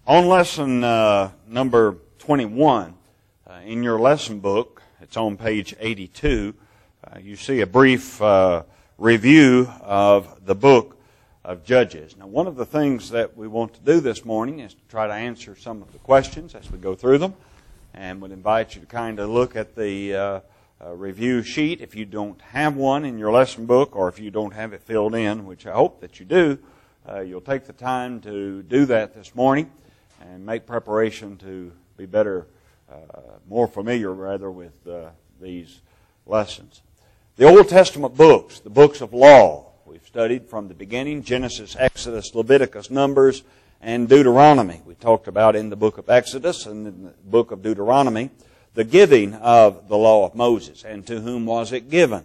On lesson number 21, in your lesson book, it's on page 82, you see a brief review of the book of Judges. Now, one of the things that we want to do this morning is to try to answer some of the questions as we go through them, and would invite you to kind of look at the review sheet if you don't have one in your lesson book, or if you don't have it filled in, which I hope that you do. You'll take the time to do that this morning and make preparation to be better, more familiar rather with these lessons. The Old Testament books, the books of law, we've studied from the beginning: Genesis, Exodus, Leviticus, Numbers, and Deuteronomy. We talked about in the book of Exodus and in the book of Deuteronomy the giving of the law of Moses. And to whom was it given?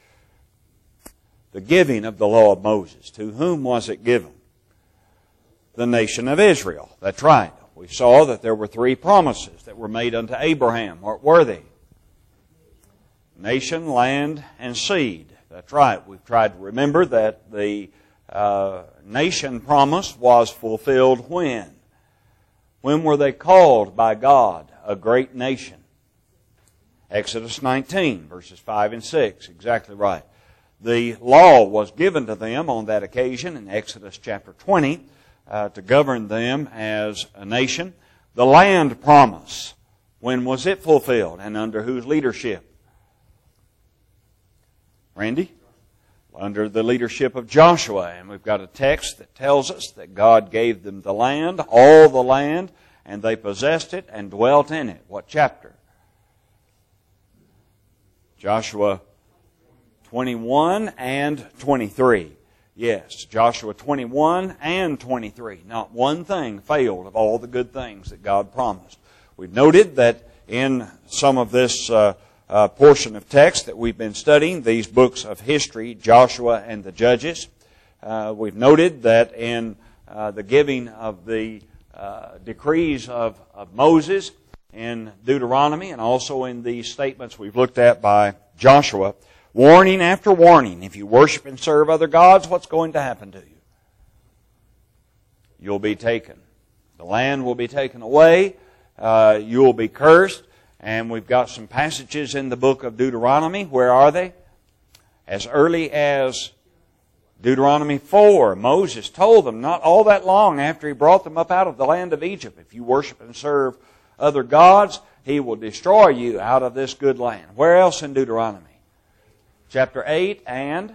The giving of the law of Moses. To whom was it given? The nation of Israel. That's right. We saw that there were three promises that were made unto Abraham. What were they? Nation, land, and seed. That's right. We've tried to remember that the nation promise was fulfilled when? When were they called by God a great nation? Exodus 19, verses 5 and 6. Exactly right. The law was given to them on that occasion in Exodus chapter 20 to govern them as a nation. The land promise, when was it fulfilled and under whose leadership? Randy? Under the leadership of Joshua. And we've got a text that tells us that God gave them the land, all the land, and they possessed it and dwelt in it. What chapter? Joshua 21 and 23. Yes, Joshua 21 and 23. Not one thing failed of all the good things that God promised. We've noted that in some of this portion of text that we've been studying, these books of history, Joshua and the Judges, we've noted that in the giving of the decrees of Moses in Deuteronomy, and also in the statements we've looked at by Joshua, warning after warning: if you worship and serve other gods, what's going to happen to you? You'll be taken. The land will be taken away. You'll be cursed. And we've got some passages in the book of Deuteronomy. Where are they? As early as Deuteronomy 4, Moses told them not all that long after he brought them up out of the land of Egypt, if you worship and serve other gods, He will destroy you out of this good land. Where else in Deuteronomy? Chapter 8 and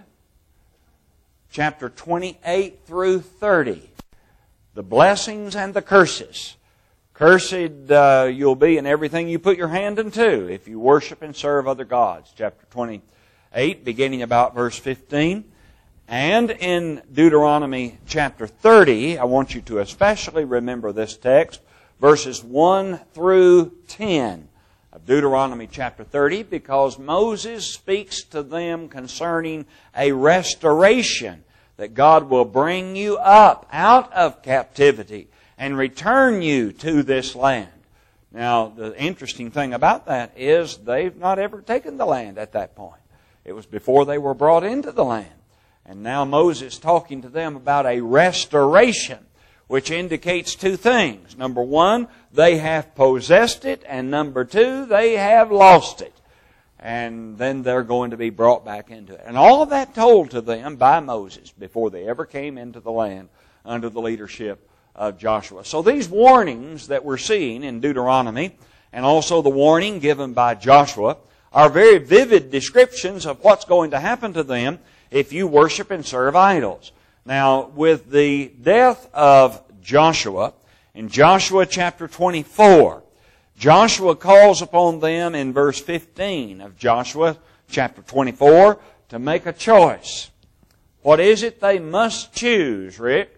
chapter 28 through 30. The blessings and the curses. Cursed you'll be in everything you put your hand unto if you worship and serve other gods. Chapter 28, beginning about verse 15. And in Deuteronomy chapter 30, I want you to especially remember this text, verses 1 through 10 of Deuteronomy chapter 30, because Moses speaks to them concerning a restoration, that God will bring you up out of captivity and return you to this land. Now, the interesting thing about that is they've not ever taken the land at that point. It was before they were brought into the land. And now Moses is talking to them about a restoration, which indicates two things. Number one, they have possessed it, and number two, they have lost it. And then they're going to be brought back into it. And all of that told to them by Moses before they ever came into the land under the leadership of Joshua. So these warnings that we're seeing in Deuteronomy, and also the warning given by Joshua, are very vivid descriptions of what's going to happen to them if you worship and serve idols. Now, with the death of Joshua, in Joshua chapter 24, Joshua calls upon them in verse 15 of Joshua chapter 24 to make a choice. What is it they must choose, Rick?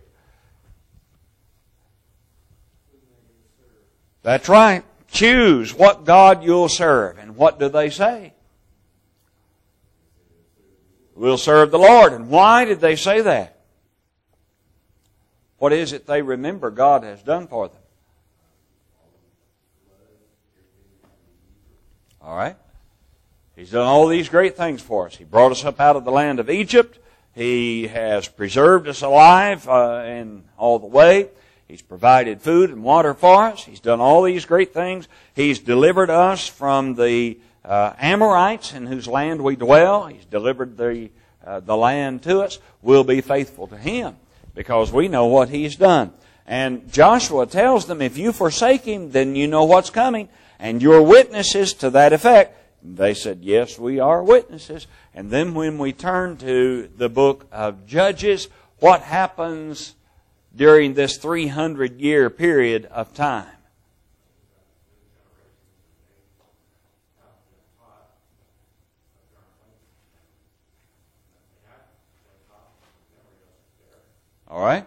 That's right. Choose what God you'll serve. And what do they say? We'll serve the Lord. And why did they say that? What is it they remember God has done for them? All right. He's done all these great things for us. He brought us up out of the land of Egypt. He has preserved us alive in all the way. He's provided food and water for us. He's done all these great things. He's delivered us from the Amorites in whose land we dwell. He's delivered the land to us. We'll be faithful to Him because we know what He's done. And Joshua tells them, if you forsake Him, then you know what's coming, and you're witnesses to that effect. They said, yes, we are witnesses. And then when we turn to the book of Judges, what happens during this 300-year period of time? All right?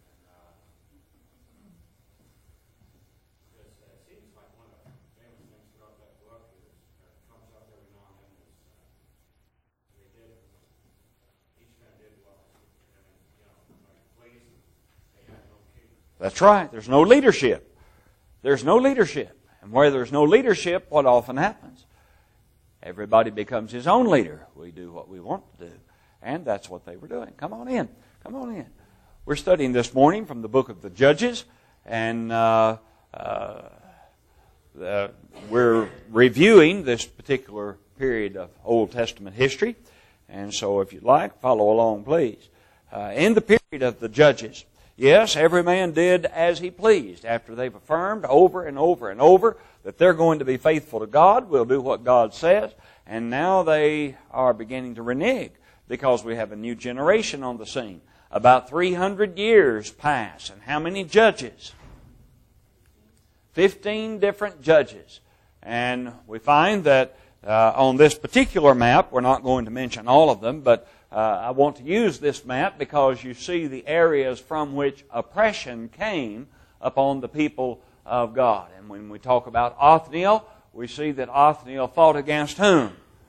That's right. There's no leadership. There's no leadership. And where there's no leadership, what often happens? Everybody becomes his own leader. We do what we want to do. And that's what they were doing. Come on in. Come on in. We're studying this morning from the book of the Judges. And we're reviewing this particular period of Old Testament history. And so if you'd like, follow along, please. In the period of the Judges, yes, every man did as he pleased. After they've affirmed over and over and over that they're going to be faithful to God, we'll do what God says. And now they are beginning to renege because we have a new generation on the scene. About 300 years pass. And how many judges? 15 different judges. And we find that on this particular map, we're not going to mention all of them, but I want to use this map because you see the areas from which oppression came upon the people of God. And when we talk about Othniel, we see that Othniel fought against whom?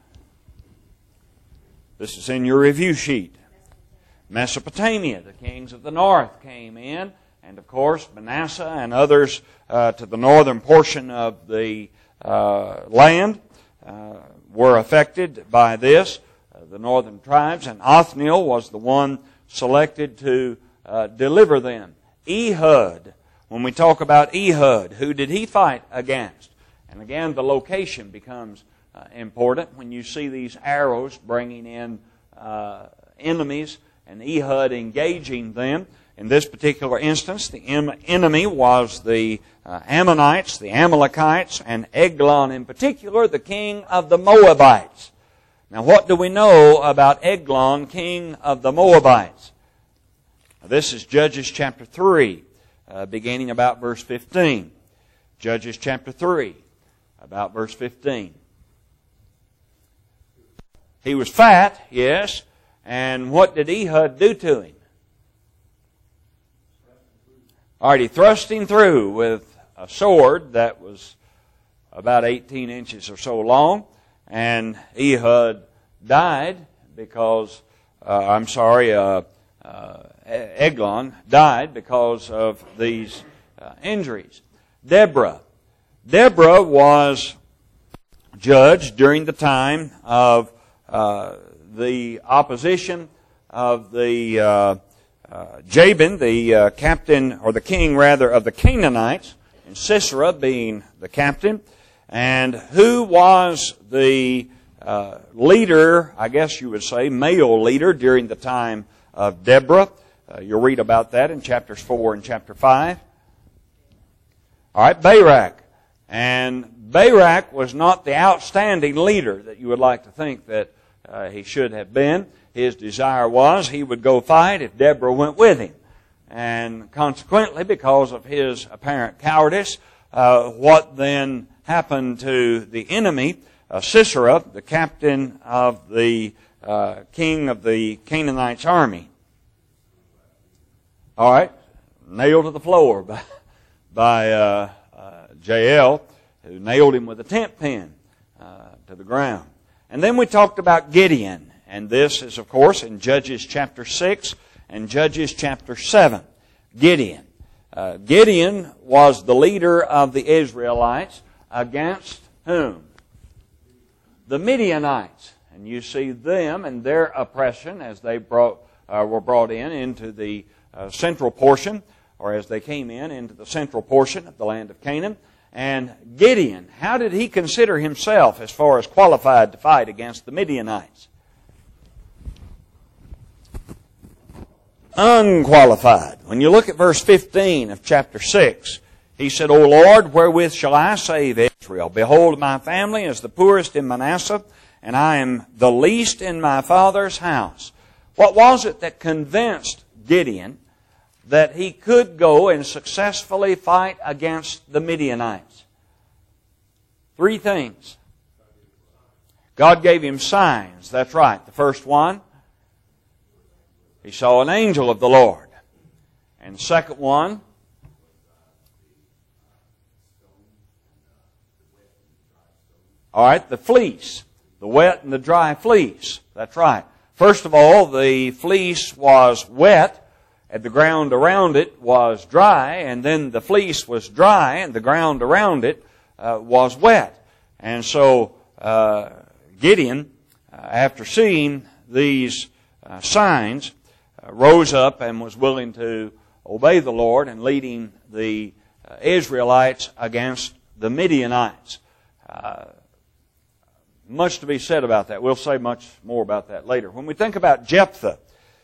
This is in your review sheet. Mesopotamia, the kings of the north came in, and of course Manasseh and others to the northern portion of the land were affected by this. The northern tribes, and Othniel was the one selected to deliver them. Ehud, when we talk about Ehud, who did he fight against? And again, the location becomes important when you see these arrows bringing in enemies and Ehud engaging them. In this particular instance, the enemy was the Ammonites, the Amalekites, and Eglon in particular, the king of the Moabites. Now, what do we know about Eglon, king of the Moabites? This is Judges chapter 3, beginning about verse 15. Judges chapter 3, about verse 15. He was fat, yes, and what did Ehud do to him? All right, he thrust him through with a sword that was about 18 inches or so long. And Ehud died because, Eglon died because of these injuries. Deborah was judged during the time of the opposition of the Jabin, the captain, or the king rather, of the Canaanites, and Sisera being the captain. And who was the leader, I guess you would say, male leader during the time of Deborah? You'll read about that in chapters 4 and chapter 5. All right, Barak. And Barak was not the outstanding leader that you would like to think that he should have been. His desire was he would go fight if Deborah went with him. And consequently, because of his apparent cowardice, what then happened to the enemy, Sisera, the captain of the king of the Canaanites' army? All right, nailed to the floor by Jael, who nailed him with a tent pin to the ground. And then we talked about Gideon, and this is, of course, in Judges chapter 6 and Judges chapter 7. Gideon. Gideon was the leader of the Israelites against whom? The Midianites. And you see them and their oppression as they were brought into the central portion or as they came into the central portion of the land of Canaan. And Gideon, how did he consider himself as far as qualified to fight against the Midianites? Unqualified. When you look at verse 15 of chapter 6, he said, O Lord, wherewith shall I save Israel? Behold, my family is the poorest in Manasseh, and I am the least in my father's house. What was it that convinced Gideon that he could go and successfully fight against the Midianites? 3 things. God gave him signs. That's right. The first one, he saw an angel of the Lord. And the second one, all right, the fleece. The wet and the dry fleece. That's right. First of all, the fleece was wet, and the ground around it was dry, and then the fleece was dry, and the ground around it was wet. And so Gideon, after seeing these signs, rose up and was willing to obey the Lord in leading the Israelites against the Midianites. Much to be said about that. We'll say much more about that later. When we think about Jephthah,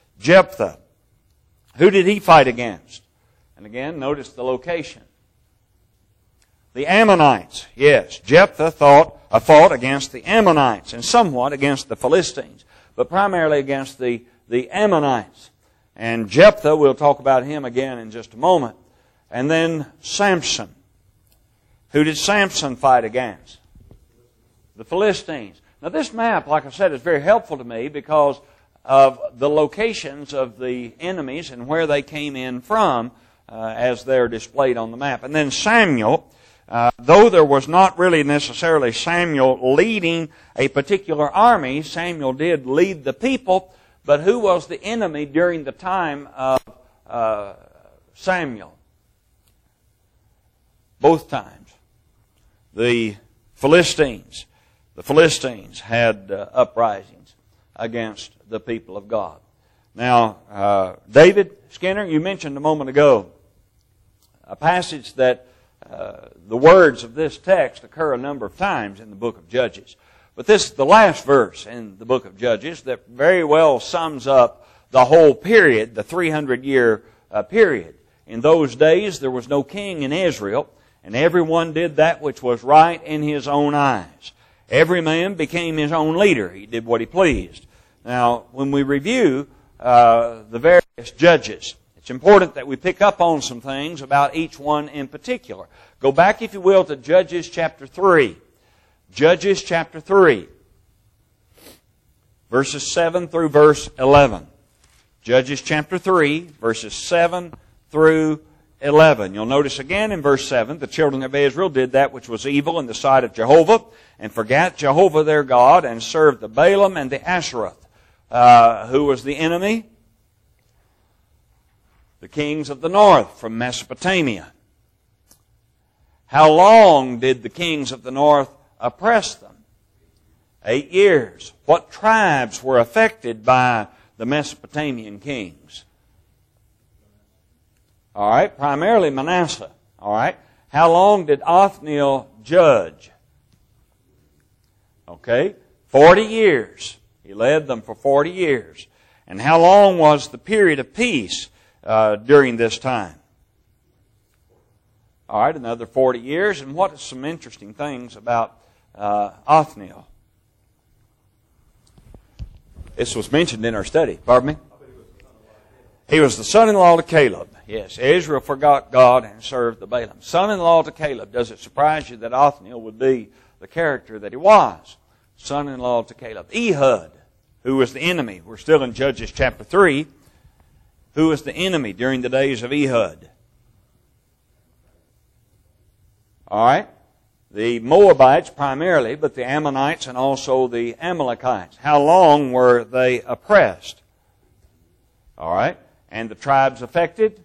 who did he fight against? And again, notice the location. The Ammonites. Yes, Jephthah fought against the Ammonites and somewhat against the Philistines, but primarily against the Ammonites. And Jephthah, we'll talk about him again in just a moment. And then Samson. Who did Samson fight against? The Philistines. Now this map, like I said, is very helpful to me because of the locations of the enemies and where they came in from as they're displayed on the map. And then Samuel, though there was not really necessarily Samuel leading a particular army, Samuel did lead the people, but who was the enemy during the time of Samuel? Both times. The Philistines. The Philistines had uprisings against the people of God. Now, David Skinner, you mentioned a moment ago a passage that the words of this text occur a number of times in the book of Judges. But this is the last verse in the book of Judges that very well sums up the whole period, the 300-year period. In those days, there was no king in Israel, and everyone did that which was right in his own eyes. Every man became his own leader. He did what he pleased. Now, when we review the various judges, it's important that we pick up on some things about each one in particular. Go back, if you will, to Judges chapter 3. Judges chapter 3, verses 7 through verse 11. Judges chapter 3, verses 7 through 11. You'll notice again in verse 7, the children of Israel did that which was evil in the sight of Jehovah, and forgat Jehovah their God, and served the Baalim and the Asheroth. Who was the enemy? The kings of the north from Mesopotamia. How long did the kings of the north oppress them? 8 years. What tribes were affected by the Mesopotamian kings? All right, primarily Manasseh. All right. How long did Othniel judge? Okay, 40 years. He led them for 40 years. And how long was the period of peace during this time? All right, another 40 years. And what are some interesting things about Othniel? This was mentioned in our study. Pardon me? He was the son-in-law to Caleb. Yes, Israel forgot God and served the Baalim. Son-in-law to Caleb. Does it surprise you that Othniel would be the character that he was? Son-in-law to Caleb. Ehud, who was the enemy. We're still in Judges chapter 3. Who was the enemy during the days of Ehud? All right. The Moabites primarily, but the Ammonites and also the Amalekites. How long were they oppressed? All right. And the tribes affected?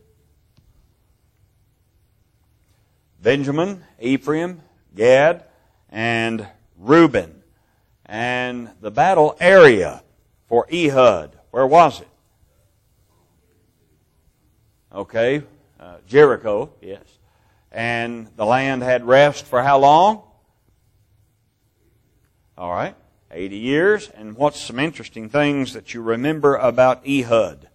Benjamin, Ephraim, Gad, and Reuben. And the battle area for Ehud, where was it? Okay, Jericho, yes. And the land had rest for how long? All right, 80 years. And what's some interesting things that you remember about Ehud?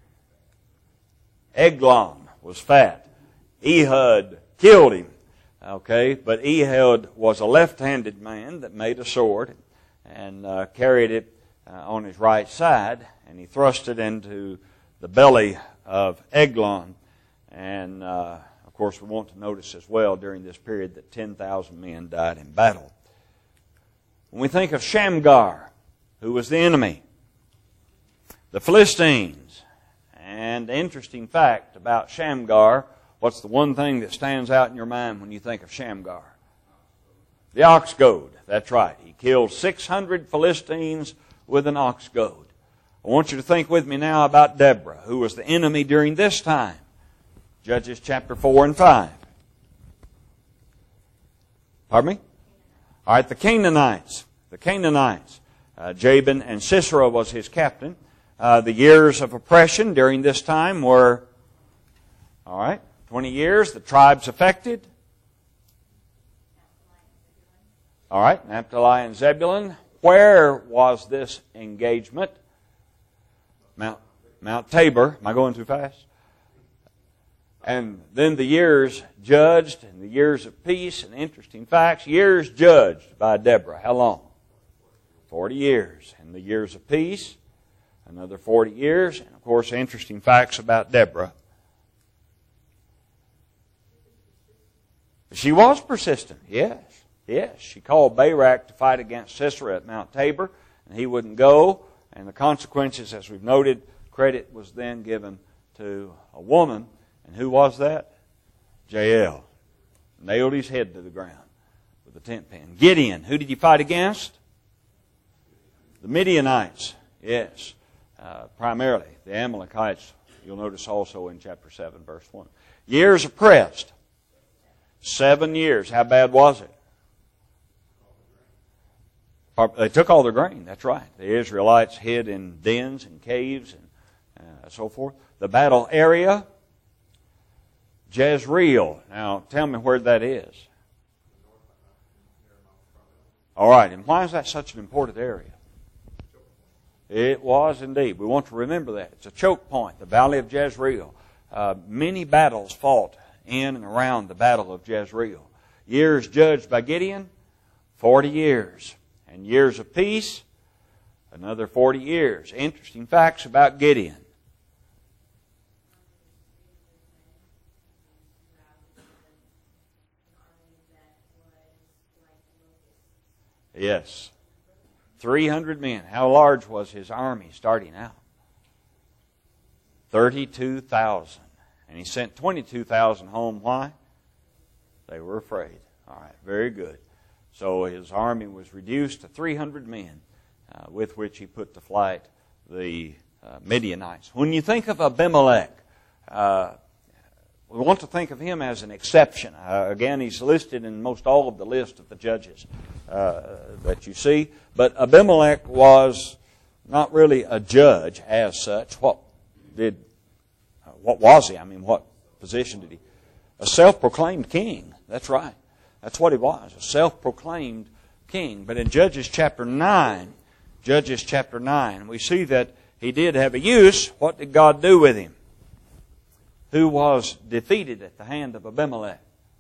Eglon was fat. Ehud killed him. Okay, but Ehud was a left-handed man that made a sword and carried it on his right side, and he thrust it into the belly of Eglon. And, of course, we want to notice as well during this period that 10,000 men died in battle. When we think of Shamgar, who was the enemy, the Philistines, and the interesting fact about Shamgar, what's the one thing that stands out in your mind when you think of Shamgar? The ox goad. That's right. He killed 600 Philistines with an ox goad. I want you to think with me now about Deborah, who was the enemy during this time. Judges chapter 4 and 5. Pardon me? All right, the Canaanites. The Canaanites. Jabin and Sisera was his captain. The years of oppression during this time were, 20 years. The tribes affected. All right, Naphtali and Zebulun. Where was this engagement? Mount Tabor. Am I going too fast? And then the years judged and the years of peace and interesting facts. Years judged by Deborah. How long? 40 years. And the years of peace, another 40 years. And of course, interesting facts about Deborah. She was persistent, yes. Yes, she called Barak to fight against Sisera at Mount Tabor, and he wouldn't go. And the consequences, as we've noted, credit was then given to a woman. And who was that? Jael. Nailed his head to the ground with a tent pin. Gideon, who did he fight against? The Midianites, yes. Primarily, the Amalekites, you'll notice also in chapter 7, verse 1. Years oppressed. 7 years. How bad was it? They took all their grain, that's right. The Israelites hid in dens and caves and so forth. The battle area, Jezreel. Now, tell me where that is. All right, and why is that such an important area? It was indeed. We want to remember that. It's a choke point, the Valley of Jezreel. Many battles fought in and around the Battle of Jezreel. Years judged by Gideon, 40 years. And years of peace, another 40 years. Interesting facts about Gideon. Yes. 300 men. How large was his army starting out? 32,000. And he sent 22,000 home. Why? They were afraid. All right, very good. So his army was reduced to 300 men, with which he put to flight the Midianites. When you think of Abimelech, we want to think of him as an exception. Again, he's listed in most all of the list of the judges that you see. But Abimelech was not really a judge as such. What was he? I mean, what position did he? A self-proclaimed king. That's right. That's what he was, a self-proclaimed king. But in Judges chapter 9, we see that he did have a use. What did God do with him? Who was defeated at the hand of Abimelech?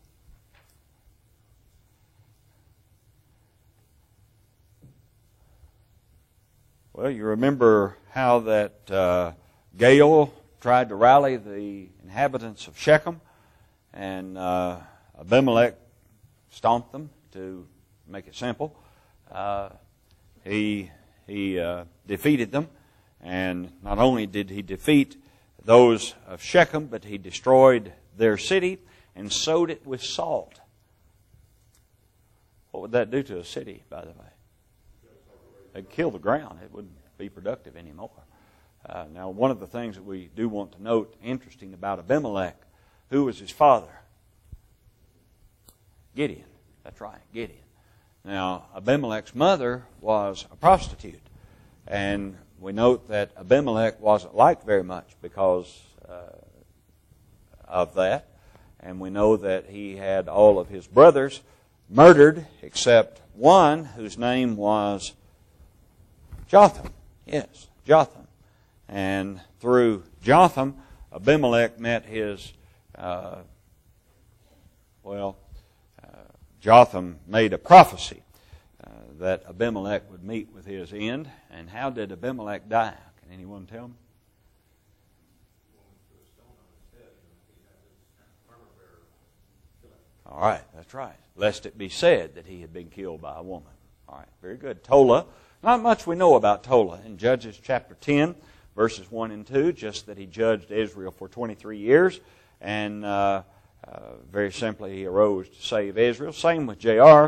Well, you remember how that Gael tried to rally the inhabitants of Shechem, and Abimelech stomped them, to make it simple. He defeated them, and not only did he defeat those of Shechem, but he destroyed their city and sowed it with salt. What would that do to a city, by the way? It'd kill the ground. It wouldn't be productive anymore. Now, one of the things that we do want to note, interesting about Abimelech, who was his father? Gideon. That's right, Gideon. Now, Abimelech's mother was a prostitute. And we note that Abimelech wasn't liked very much because of that. And we know that he had all of his brothers murdered except one whose name was Jotham. Yes, Jotham. And through Jotham, Abimelech met his, Jotham made a prophecy that Abimelech would meet with his end. And how did Abimelech die? Can anyone tell me? All right, that's right. Lest it be said that he had been killed by a woman. All right, very good. Tola. Not much we know about Tola. In Judges chapter 10, verses 1 and 2, just that he judged Israel for 23 years. And very simply, he arose to save Israel. Same with J.R.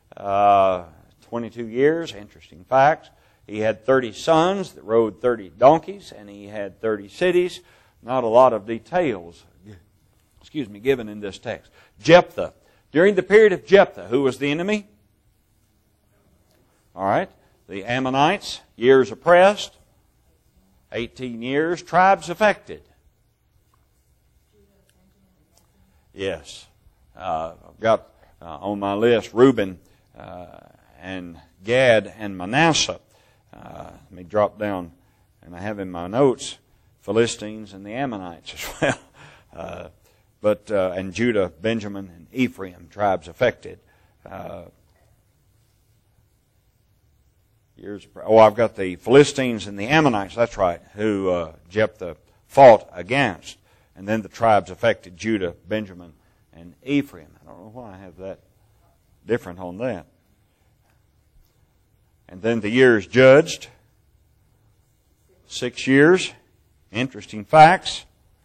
22 years. Interesting facts. He had 30 sons that rode 30 donkeys, and he had 30 cities. Not a lot of details given in this text. Jephthah. During the period of Jephthah, who was the enemy? All right. The Ammonites, years oppressed. 18 years. Tribes affected. Yes. I've got on my list Reuben and Gad and Manasseh. Let me drop down, and I have in my notes Philistines and the Ammonites as well. And Judah, Benjamin, and Ephraim, tribes affected. I've got the Philistines and the Ammonites, that's right, who Jephthah fought against. And then the tribes affected: Judah, Benjamin, and Ephraim. I don't know why I have that different on that. And then the years judged. 6 years. Interesting facts.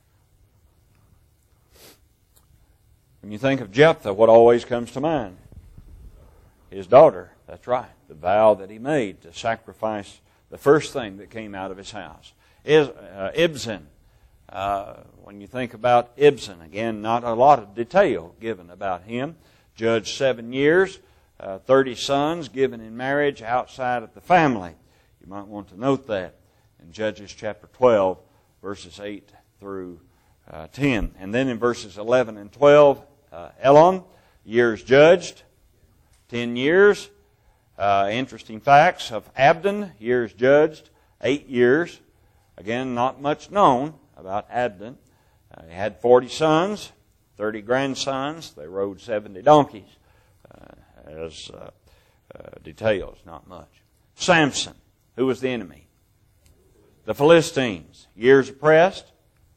When you think of Jephthah, what always comes to mind? His daughter. That's right. The vow that he made to sacrifice the first thing that came out of his house. Ibzan. When you think about Ibzan, again, not a lot of detail given about him. Judged 7 years, 30 sons given in marriage outside of the family. You might want to note that in Judges chapter 12, verses 8 through 10. And then in verses 11 and 12, Elon, years judged, 10 years. Interesting facts of Abdon, years judged, 8 years. Again, not much known about Abdon. He had 40 sons, 30 grandsons. They rode 70 donkeys. As details, not much. Samson, who was the enemy? The Philistines. Years oppressed.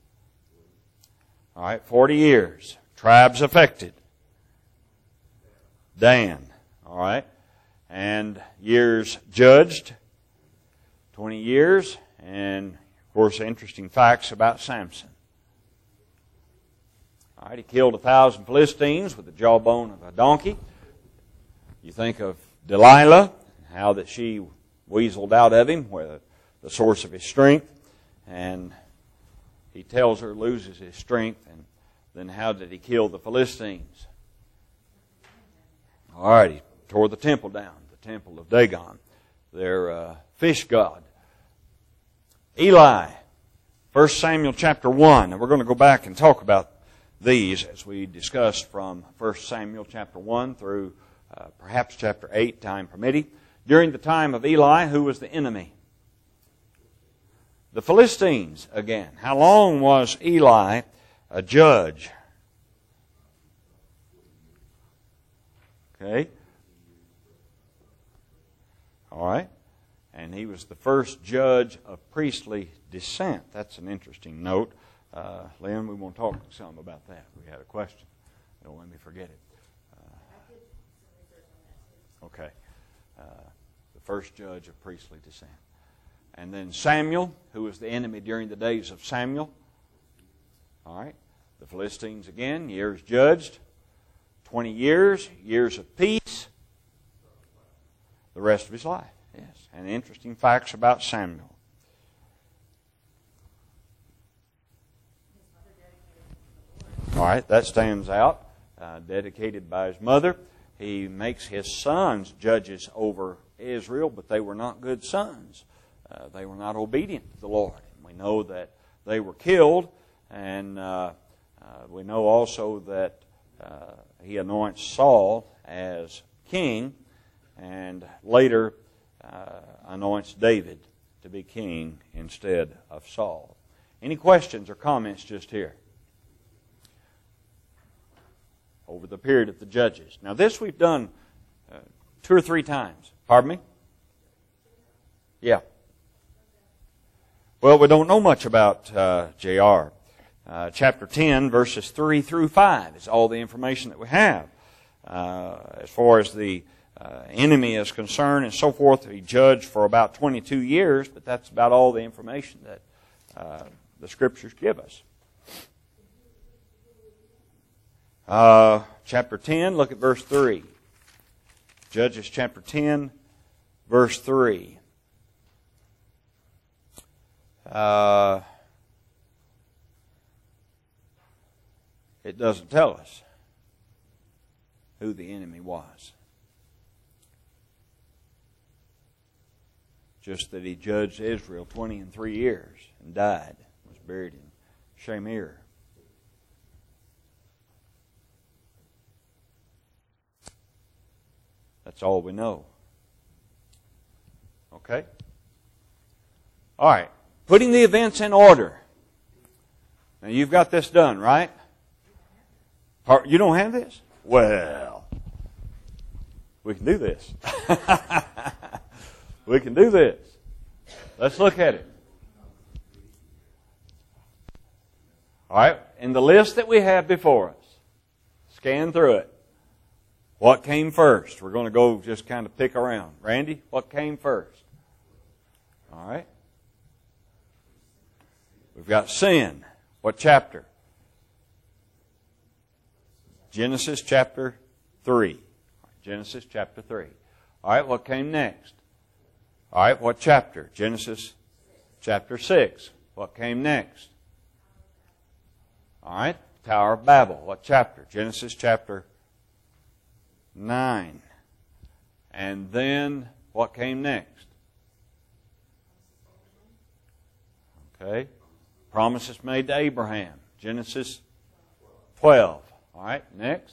All right, 40 years. Tribes affected. Dan. All right. And years judged. 20 years. And, of course, interesting facts about Samson. All right, he killed 1,000 Philistines with the jawbone of a donkey. You think of Delilah, how that she weaseled out of him, where the source of his strength, and he tells her, loses his strength, and then how did he kill the Philistines? All right, he tore the temple down, the temple of Dagon, their fish god. Eli, 1 Samuel chapter 1, and we're going to go back and talk about these as we discussed from 1 Samuel chapter 1 through perhaps chapter 8, time permitting. During the time of Eli, who was the enemy? The Philistines again. How long was Eli a judge? Okay. All right. And he was the first judge of priestly descent. That's an interesting note. Lynn, we want to talk some about that. We had a question. Don't let me forget it. Okay. The first judge of priestly descent. And then Samuel, who was the enemy during the days of Samuel. All right. The Philistines again, years judged. 20 years, years of peace. The rest of his life. Yes. And interesting facts about Samuel. All right, that stands out. Dedicated by his mother. He makes his sons judges over Israel, but they were not good sons. They were not obedient to the Lord. And we know that they were killed, and We know also that he anoints Saul as king, and later anoints David to be king instead of Saul. Any questions or comments just here? Over the period of the Judges. Now this we've done 2 or 3 times. Pardon me? Yeah. Well, we don't know much about J.R. Chapter 10, verses 3 through 5 is all the information that we have. As far as the enemy is concerned and so forth, he judged for about 22 years, but that's about all the information that the Scriptures give us. Chapter 10, look at verse 3. Judges chapter 10, verse 3. It doesn't tell us who the enemy was. Just that he judged Israel 23 years and died, was buried in Shamir. That's all we know. Okay? All right. Putting the events in order. Now you've got this done, right? You don't have this? Well, we can do this. We can do this. Let's look at it. All right. In the list that we have before us, scan through it. What came first? We're going to go just kind of pick around. Randy, what came first? All right. We've got sin. What chapter? Genesis chapter 3. Genesis chapter 3. All right, what came next? All right, what chapter? Genesis chapter 6. What came next? All right, Tower of Babel. What chapter? Genesis chapter 9. And then what came next? Okay. Promises made to Abraham. Genesis 12. All right, next.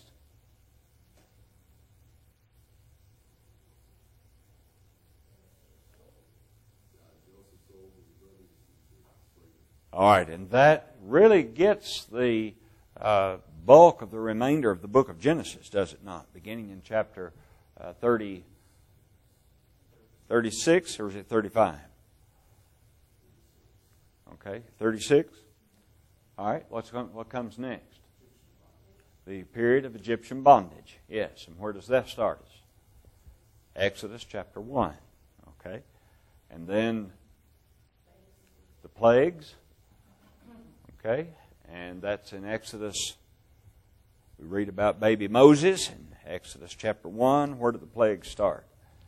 All right, and that really gets the bulk of the remainder of the book of Genesis, does it not? Beginning in chapter 36, or is it 35? Okay, 36. All right, what comes next? The period of Egyptian bondage. Yes, and where does that start us? Exodus chapter 1. Okay, and then the plagues. Okay, and that's in Exodus. We read about baby Moses in Exodus chapter 1. Where do the plagues start?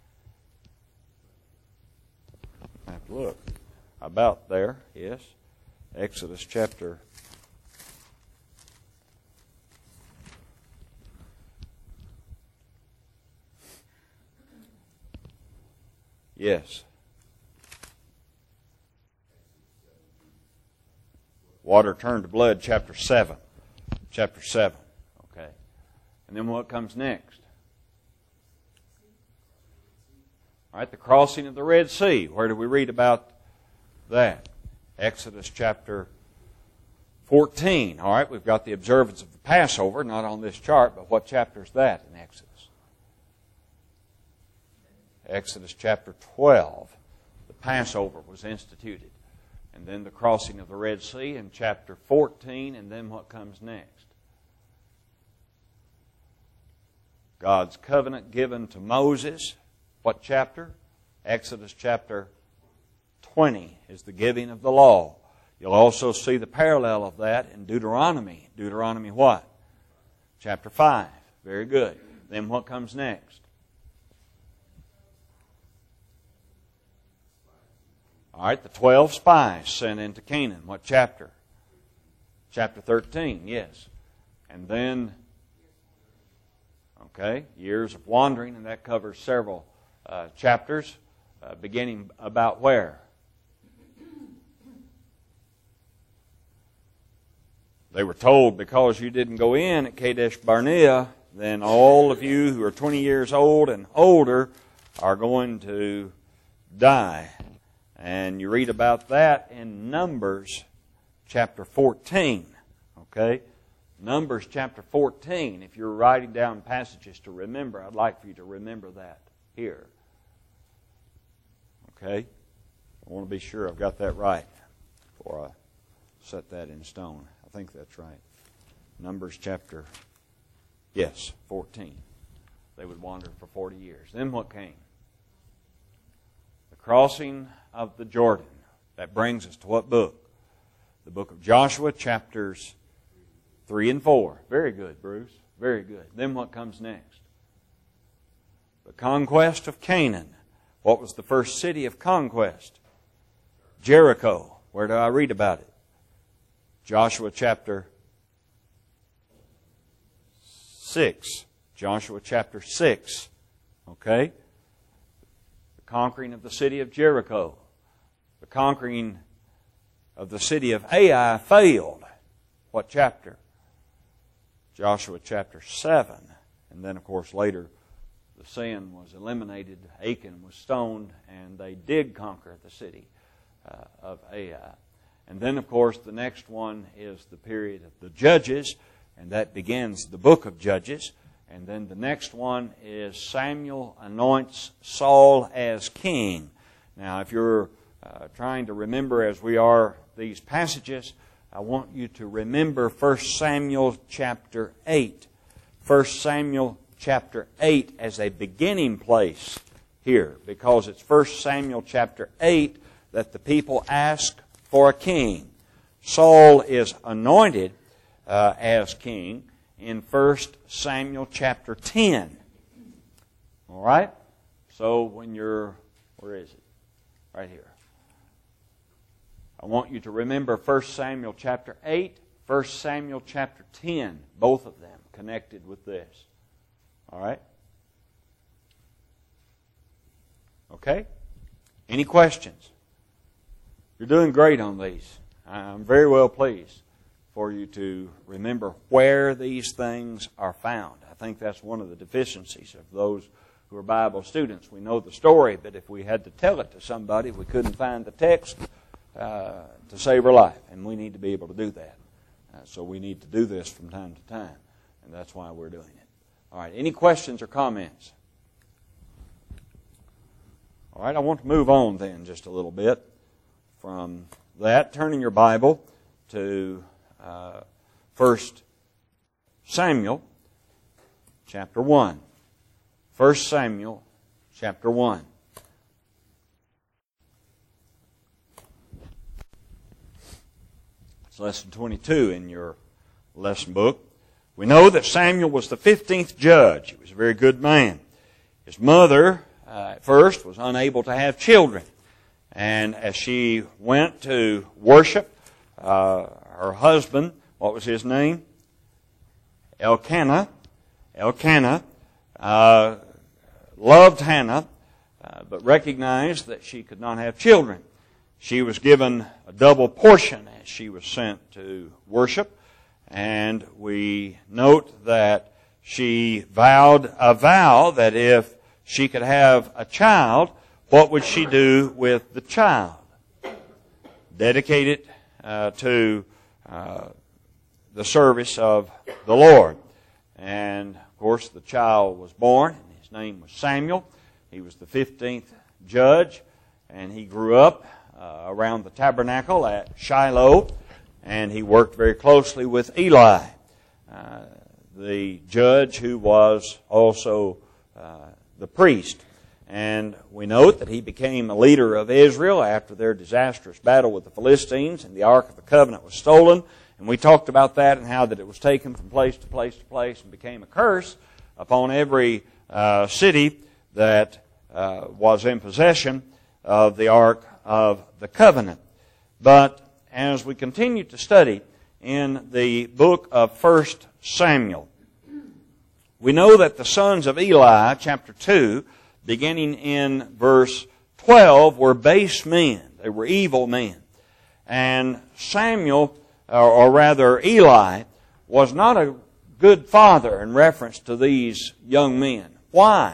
I have to look. About there, yes. Exodus chapter. Yes. Water turned to blood, chapter 7. Chapter 7. Okay. And then what comes next? All right, the crossing of the Red Sea. Where do we read about that? Exodus chapter 14. All right, we've got the observance of the Passover, not on this chart, but what chapter is that in Exodus? Exodus chapter 12. The Passover was instituted. And then the crossing of the Red Sea in chapter 14, and then what comes next? God's covenant given to Moses. What chapter? Exodus chapter 20 is the giving of the law. You'll also see the parallel of that in Deuteronomy. Deuteronomy what? Chapter 5. Very good. Then what comes next? All right, the 12 spies sent into Canaan. What chapter? Chapter 13, yes. And then, okay, years of wandering, and that covers several chapters, beginning about where? They were told, because you didn't go in at Kadesh Barnea, then all of you who are 20 years old and older are going to die. And you read about that in Numbers chapter 14. Okay? Numbers chapter 14. If you're writing down passages to remember, I'd like for you to remember that here. Okay? I want to be sure I've got that right before I set that in stone. I think that's right. Numbers chapter, 14. They would wander for 40 years. Then what came? The crossing of the Jordan. That brings us to what book? The book of Joshua, chapters 3 and 4. Very good, Bruce. Very good. Then what comes next? The conquest of Canaan. What was the first city of conquest? Jericho. Where do I read about it? Joshua chapter 6. Joshua chapter 6. Okay? The conquering of the city of Jericho. The conquering of the city of Ai failed. What chapter? Joshua chapter 7. And then, of course, later the sin was eliminated. Achan was stoned, and they did conquer the city of Ai. And then, of course, the next one is the period of the Judges, and that begins the book of Judges. And then the next one is Samuel anoints Saul as king. Now, if you're trying to remember as we are these passages, I want you to remember 1 Samuel chapter 8. 1 Samuel chapter 8 as a beginning place here, because it's 1 Samuel chapter 8 that the people ask for a king. Saul is anointed as king in 1 Samuel chapter 10. All right? So when you're, where is it? Right here. I want you to remember 1 Samuel chapter 8, 1 Samuel chapter 10, both of them connected with this. All right? Okay? Any questions? You're doing great on these. I'm very well pleased for you to remember where these things are found. I think that's one of the deficiencies of those who are Bible students. We know the story, but if we had to tell it to somebody, we couldn't find the text to save her life. And we need to be able to do that. So we need to do this from time to time. And that's why we're doing it. All right, any questions or comments? All right, I want to move on then just a little bit from that. Turning your Bible to 1 Samuel chapter 1. 1 Samuel chapter 1. It's lesson 22 in your lesson book. We know that Samuel was the 15th judge. He was a very good man. His mother, at first, was unable to have children. And as she went to worship, her husband, what was his name? Elkanah, loved Hannah, but recognized that she could not have children. She was given a double portion as she was sent to worship. And we note that she vowed a vow that if she could have a child, what would she do with the child? Dedicate it to the service of the Lord. And, of course, the child was born, and his name was Samuel. He was the 15th judge, and he grew up around the tabernacle at Shiloh, and he worked very closely with Eli, the judge who was also the priest. And we note that he became a leader of Israel after their disastrous battle with the Philistines, and the Ark of the Covenant was stolen. And we talked about that and how that it was taken from place to place to place and became a curse upon every city that was in possession of the Ark of the Covenant. But as we continue to study in the book of 1 Samuel, we know that the sons of Eli, chapter 2, beginning in verse 12, were base men. They were evil men. And Samuel or rather Eli, was not a good father in reference to these young men. Why?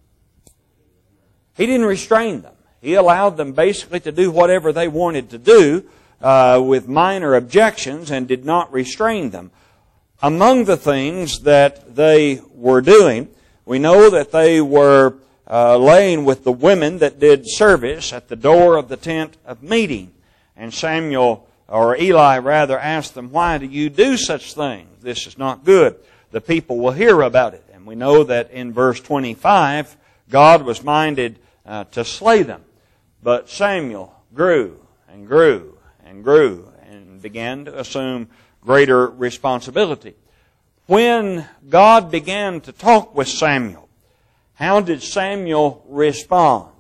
He didn't restrain them. He allowed them basically to do whatever they wanted to do with minor objections and did not restrain them. Among the things that they were doing, we know that they were laying with the women that did service at the door of the tent of meeting. And Samuel, or Eli rather, asked them, "Why do you do such things? This is not good. The people will hear about it." And we know that in verse 25, God was minded to slay them. But Samuel grew and grew and grew and began to assume greater responsibility. When God began to talk with Samuel, how did Samuel respond?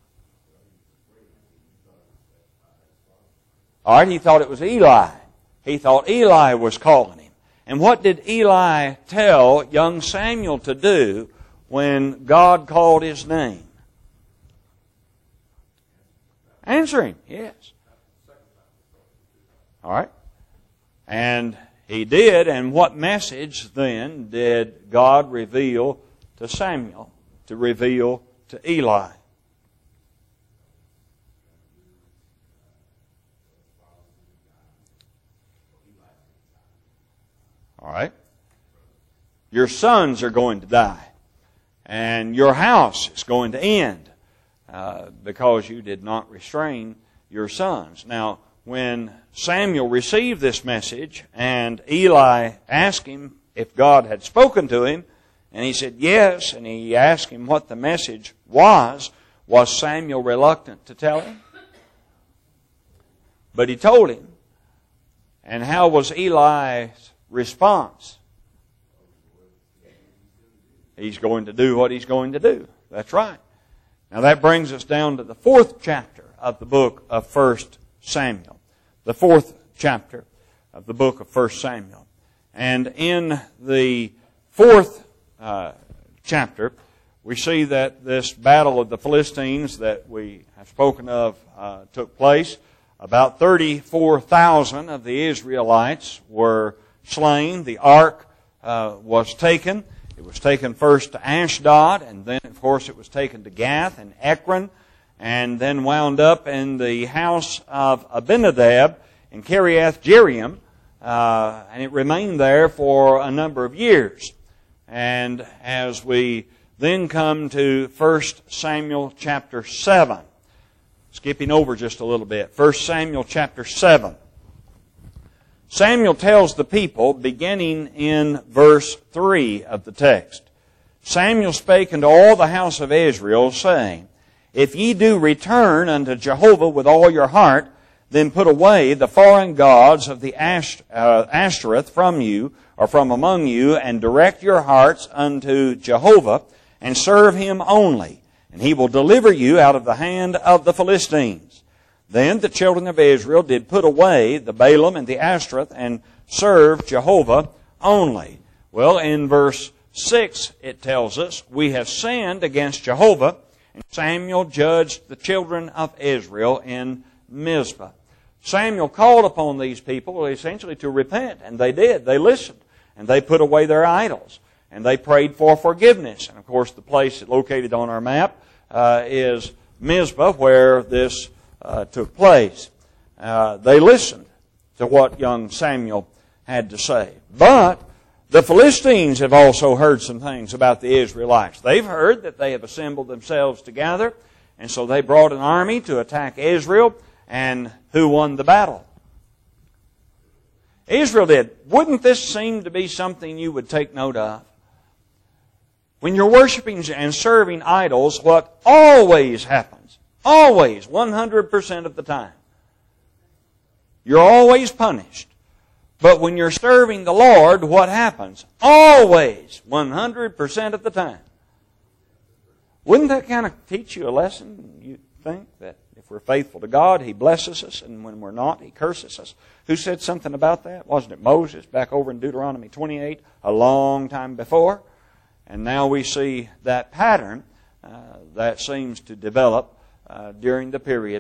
All right, he thought it was Eli. He thought Eli was calling him. And what did Eli tell young Samuel to do when God called his name? Answer him, yes. All right. And he did, and what message then did God reveal to Samuel to reveal to Eli? All right. Your sons are going to die, and your house is going to end because you did not restrain your sons. Now, when Samuel received this message, and Eli asked him if God had spoken to him, and he said yes, and he asked him what the message was Samuel reluctant to tell him? But he told him. And how was Eli's response? He's going to do what he's going to do. That's right. Now that brings us down to the 4th chapter of the book of 1 Samuel. The 4th chapter of the book of 1 Samuel. And in the 4th chapter, we see that this battle of the Philistines that we have spoken of took place. About 34,000 of the Israelites were slain. The ark was taken. It was taken first to Ashdod, and then, of course, it was taken to Gath and Ekron, and then wound up in the house of Abinadab in Kiriath Jearim, and it remained there for a number of years. And as we then come to 1 Samuel chapter 7, skipping over just a little bit, 1 Samuel chapter 7. Samuel tells the people, beginning in verse 3 of the text, Samuel spake unto all the house of Israel, saying, If ye do return unto Jehovah with all your heart, then put away the foreign gods of the Ashtoreth from you, or from among you, and direct your hearts unto Jehovah, and serve Him only, and He will deliver you out of the hand of the Philistines. Then the children of Israel did put away the Baalim and the Ashtoreth, and serve Jehovah only. Well, in verse 6 it tells us, We have sinned against Jehovah, and Samuel judged the children of Israel in Mizpah. Samuel called upon these people essentially to repent, and they did. They listened, and they put away their idols, and they prayed for forgiveness. And of course, the place located on our map is Mizpah, where this took place. They listened to what young Samuel had to say. But the Philistines have also heard some things about the Israelites. They've heard that they have assembled themselves together, and so they brought an army to attack Israel. And who won the battle? Israel did. Wouldn't this seem to be something you would take note of? When you're worshiping and serving idols, what always happens, always, 100% of the time, you're always punished. But when you're serving the Lord, what happens? Always, 100% of the time. Wouldn't that kind of teach you a lesson, you think, that if we're faithful to God, He blesses us, and when we're not, He curses us? Who said something about that? Wasn't it Moses back over in Deuteronomy 28 a long time before? And now we see that pattern that seems to develop during the period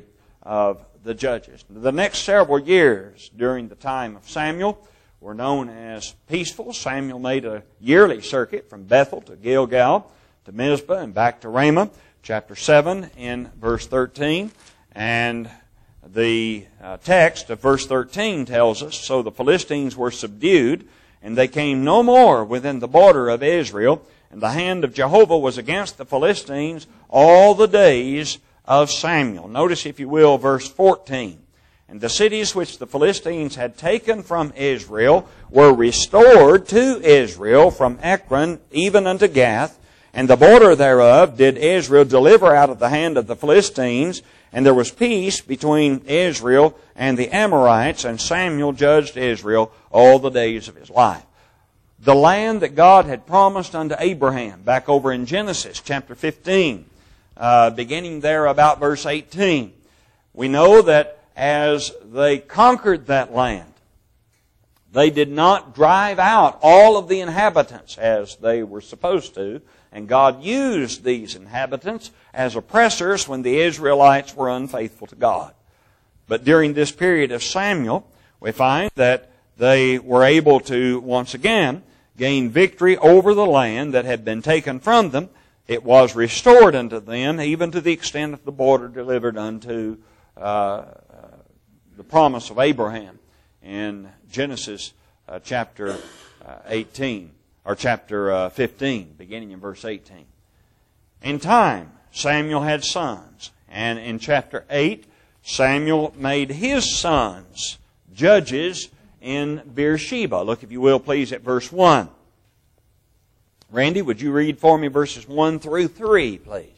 of the judges. The next several years during the time of Samuel were known as peaceful. Samuel made a yearly circuit from Bethel to Gilgal to Mizpah and back to Ramah. Chapter 7 in verse 13. And the text of verse 13 tells us, "So the Philistines were subdued, and they came no more within the border of Israel, and the hand of Jehovah was against the Philistines all the days of Samuel." Notice, if you will, verse 14. "And the cities which the Philistines had taken from Israel were restored to Israel from Ekron even unto Gath, and the border thereof did Israel deliver out of the hand of the Philistines, and there was peace between Israel and the Amorites, and Samuel judged Israel all the days of his life." The land that God had promised unto Abraham, back over in Genesis chapter 15, beginning there about verse 18. We know that as they conquered that land, they did not drive out all of the inhabitants as they were supposed to, and God used these inhabitants as oppressors when the Israelites were unfaithful to God. But during this period of Samuel, we find that they were able to once again gain victory over the land that had been taken from them. It was restored unto them, even to the extent of the border delivered unto the promise of Abraham in Genesis chapter 18, or chapter 15, beginning in verse 18. In time, Samuel had sons, and in chapter 8, Samuel made his sons judges in Beersheba. Look, if you will, please, at verse 1. Randy, would you read for me verses 1 through 3, please?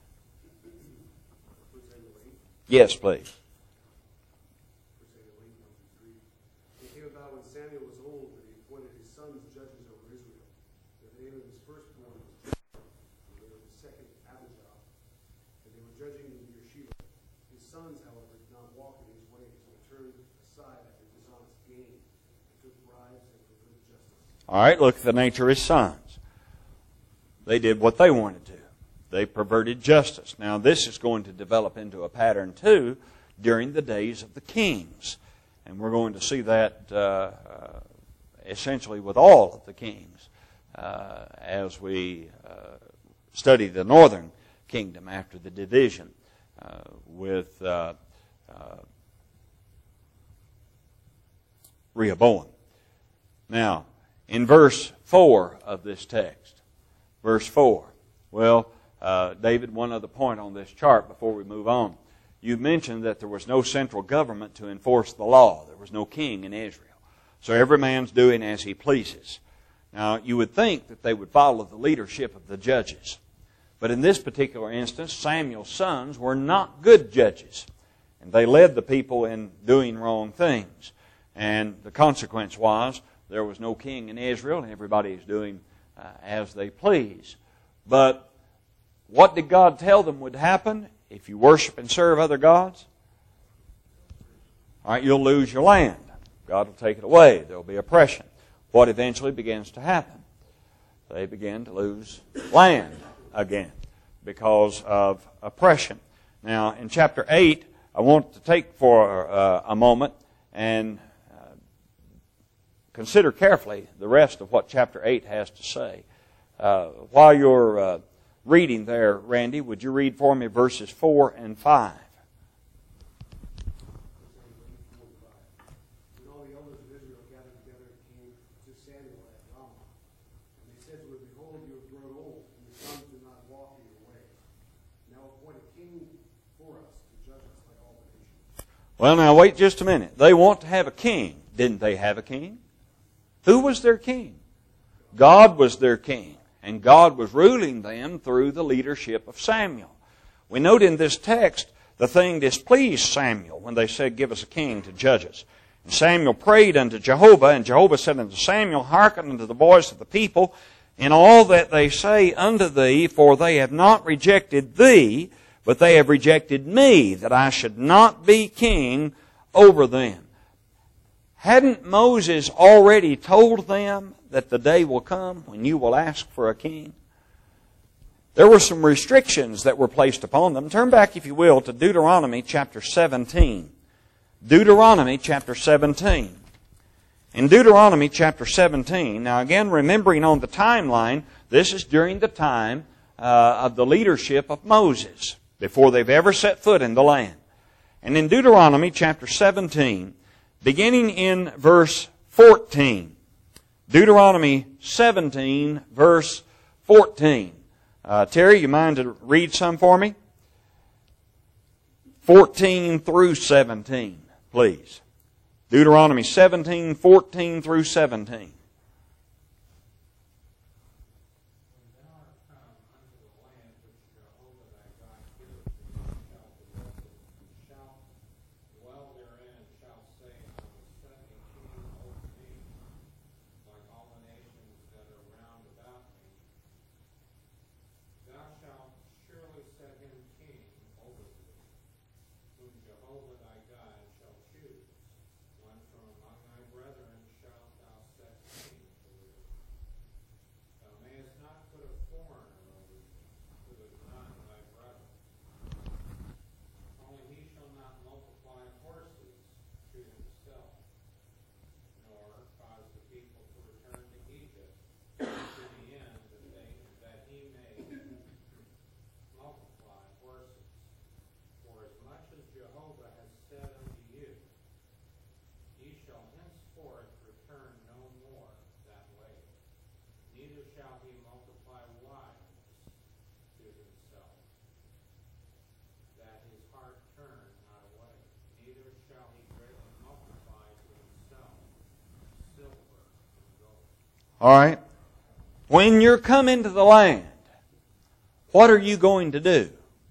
Yes, please. It came about when Samuel was old that he appointed his sons judges over Israel. The name of his firstborn was Joab, and the name of his second Abijah, and they were judging in Beersheba. His sons, however, did not walk in his ways, but turned aside after dishonest gain, and took bribes and perverted justice. All right, look at the nature of his sons. They did what they wanted to. They perverted justice. Now, this is going to develop into a pattern, too, during the days of the kings. And we're going to see that essentially with all of the kings as we study the northern kingdom after the division with Rehoboam. Now, in verse 4 of this text, verse 4, David, one other point on this chart before we move on. You mentioned that there was no central government to enforce the law. There was no king in Israel. So every man's doing as he pleases. Now, you would think that they would follow the leadership of the judges. But in this particular instance, Samuel's sons were not good judges. And they led the people in doing wrong things. And the consequence was there was no king in Israel, and everybody is doing as they please. But what did God tell them would happen if you worship and serve other gods? All right, you'll lose your land. God will take it away. There will be oppression. What eventually begins to happen? They begin to lose land again because of oppression. Now, in chapter 8, I want to take for a moment and consider carefully the rest of what chapter 8 has to say. While you're reading there, Randy, would you read for me verses 4 and 5? When all the elders of Israel gathered together and came to Samuel at Ramah, and they said to him, "Behold, you have grown old, and your sons do not walk in your ways. Now appoint a king for us to judge us like all the nations." Well, now wait just a minute. They want to have a king. Didn't they have a king? Who was their king? God was their king. And God was ruling them through the leadership of Samuel. We note in this text the thing displeased Samuel when they said, "Give us a king to judge us." And Samuel prayed unto Jehovah, and Jehovah said unto Samuel, "Hearken unto the voice of the people in all that they say unto thee, for they have not rejected thee, but they have rejected me, that I should not be king over them." Hadn't Moses already told them that the day will come when you will ask for a king? there were some restrictions that were placed upon them. Turn back, if you will, to Deuteronomy chapter 17. Deuteronomy chapter 17. In Deuteronomy chapter 17, now again, remembering on the timeline, this is during the time of the leadership of Moses, before they've ever set foot in the land. And in Deuteronomy chapter 17, beginning in verse 14, Deuteronomy 17, verse 14. Terry, you mind to read some for me? 14 through 17, please. Deuteronomy 17, 14 through 17. All right. When you're coming to the land, what are you going to do?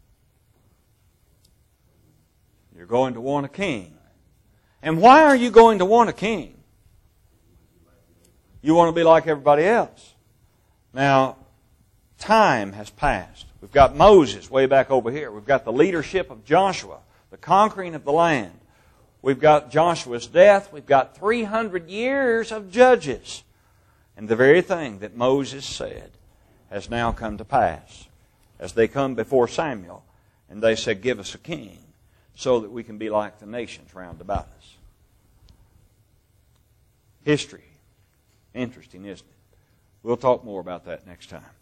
You're going to want a king. And why are you going to want a king? You want to be like everybody else. Now, time has passed. We've got Moses way back over here. We've got the leadership of Joshua, the conquering of the land. We've got Joshua's death. We've got 300 years of judges. And the very thing that Moses said has now come to pass. As they come before Samuel, and they said, give us a king, so that we can be like the nations round about us. History. Interesting, isn't it? We'll talk more about that next time.